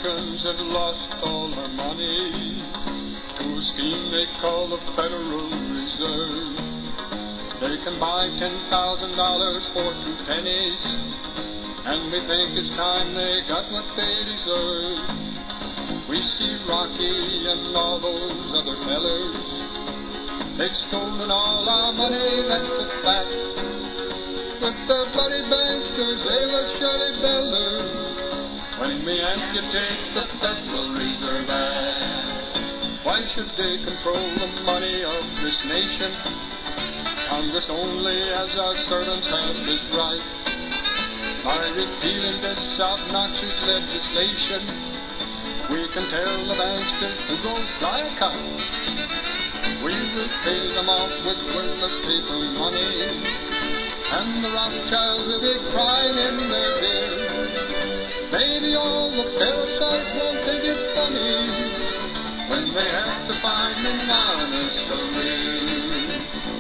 Americans have lost all their money to a scheme they call the Federal Reserve. They can buy $10,000 for 2 pennies, and we think it's time they got what they deserve. We see Rocky and all those other fellers, they've stolen all our money, that's a fact. With their bloody banksters, they were Shirley Bellers when we amputate the Federal Reserve Act. Why should they control the money of this nation? Congress only as our servants have this right. By repealing this obnoxious legislation, we can tell the banksters to go fly a kite. We will pay them off with worthless paper money, and the Rothschilds will be crying in their beer. Maybe all the parasites won't think it funny when they have to find an honest career.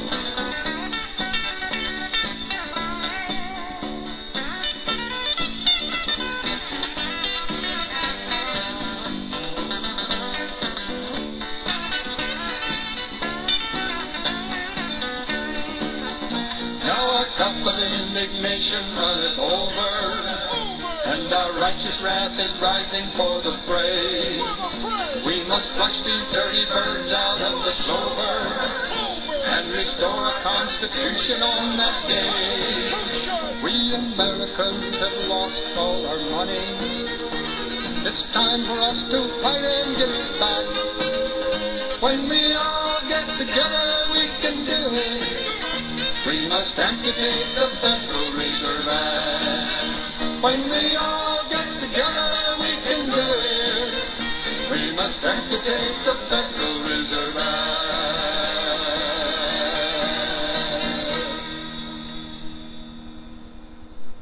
Cup of indignation runneth over, and our righteous wrath is rising for the fray. We must flush these dirty birds out of the clover and restore a constitution on that day. We Americans have lost all our money. It's time for us to fight and get it back. When we all get together, we can do it. We must amputate the Federal Reserve Act. When we all get together, we can do it. We must amputate the Federal Reserve Act.